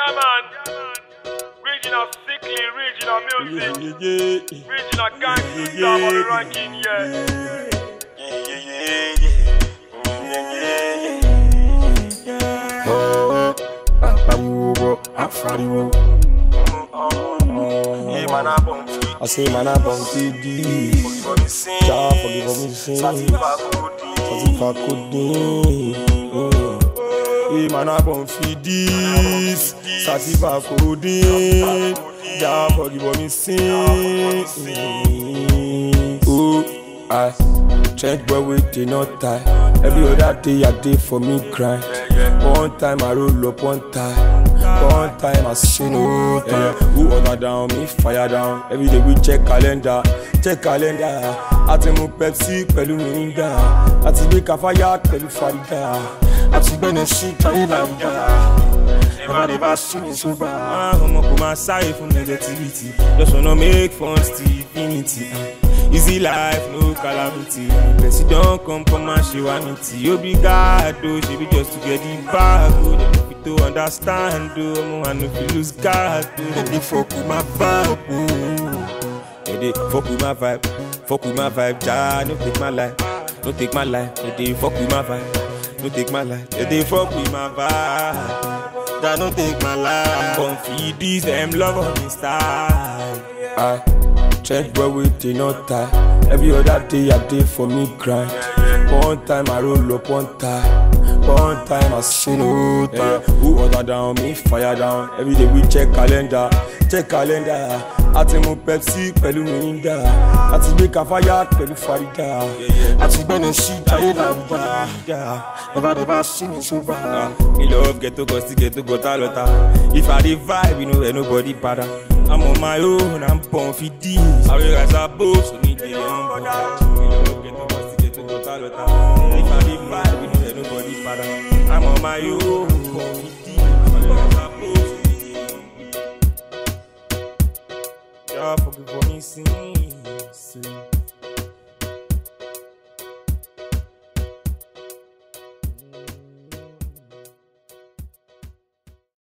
Yeah, man. Regional sickly, regional music. Regional gangster on the ranking, yeah. I say man I bum TD. Forgive me sin. Satisfa codeine. Hey man I bum this. Satisfa codeine. Forgive me sin. Oh, I change boy with the not tie. Every other day I day for me grind. One time I roll up, one time I say no time. Who order down, me fire down. Every day we check calendar. I take my Pepsi, pẹ̀lú Mirinda. I take make a fire, pẹ̀lú Farida. I take Benessy, try never see me so bad. I'm up on my side from negativity. Just wanna make fun till infinity. Easy life, no calamity. Blessing don't come and she want it. Obrigado, she be just to get the bag. To understand, I no feel lose God. They fuck with my vibe. They fuck with my vibe. Ja, no take my life. They fuck with my vibe. No take my life. They fuck with my vibe. Ja, no take my life. Come feed these them love on me style. I check boy with the not tie. Every other day I day for me grind. One time I roll up, one time I say no time. Who order down, me fire down. Every day we check calendar. I take my Pepsi, pẹ̀lú Mirinda. I take make a fire, pẹ̀lú Farida. I take Benessy, try never see me so bad. Me love get to gota lota. If I dey vibe, you know ain't nobody bother. I'm on my own, I'm born for this. I realize I both so need the humble. Me love get to gota lota. If I dey vibe, you know ain't nobody bother. I'm on my own.